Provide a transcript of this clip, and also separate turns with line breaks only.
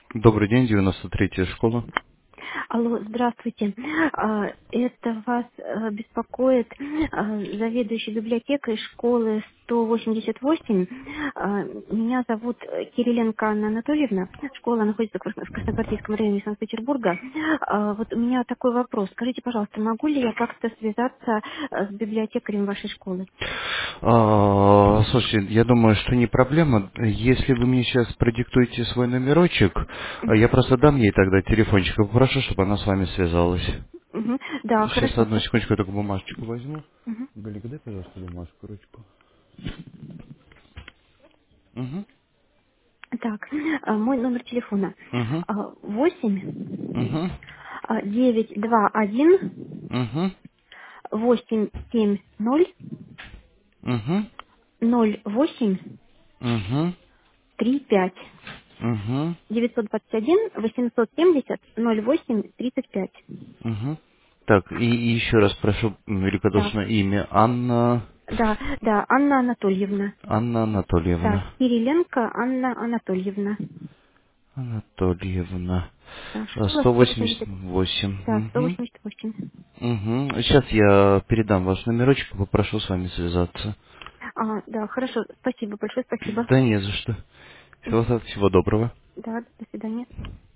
Добрый день, 93-я школа.
Алло, здравствуйте. Это вас беспокоит заведующий библиотекой школы 188. Меня зовут Кириленко Анна Анатольевна. Школа находится в Красногвардейском районе Санкт-Петербурга. Вот у меня такой вопрос. Скажите, пожалуйста, могу ли я как-то связаться с библиотекарем вашей школы?
Слушайте, я думаю, что не проблема. Если вы мне сейчас продиктуете свой номерочек,
Мгм.
я просто дам ей тогда телефончик и попрошу, чтобы она с вами связалась.
Мгм. Да,
Сейчас,
хорошо.
одну секундочку, я только бумажечку возьму.
Мгм.
Галик, дай, пожалуйста, бумажку, ручку. Угу,
Так, мой номер телефона
угу,
8
угу,
921
угу,
870
угу,
0835.
угу, угу,
921 870 0835.
угу. Так, и еще раз прошу
Да,
великодушное имя Анна...
да, Анна Анатольевна.
Анна
Да,
Анатольевна.
Кириленко Анна Анатольевна.
Анатольевна.
Да, школа 180.
188.
Да,
Угу.
188.
Угу. Сейчас я передам ваш номерочек и попрошу с вами связаться.
Да, хорошо, спасибо, большое спасибо.
Да не за что.
Мгм.
Всего доброго.
Да, до свидания.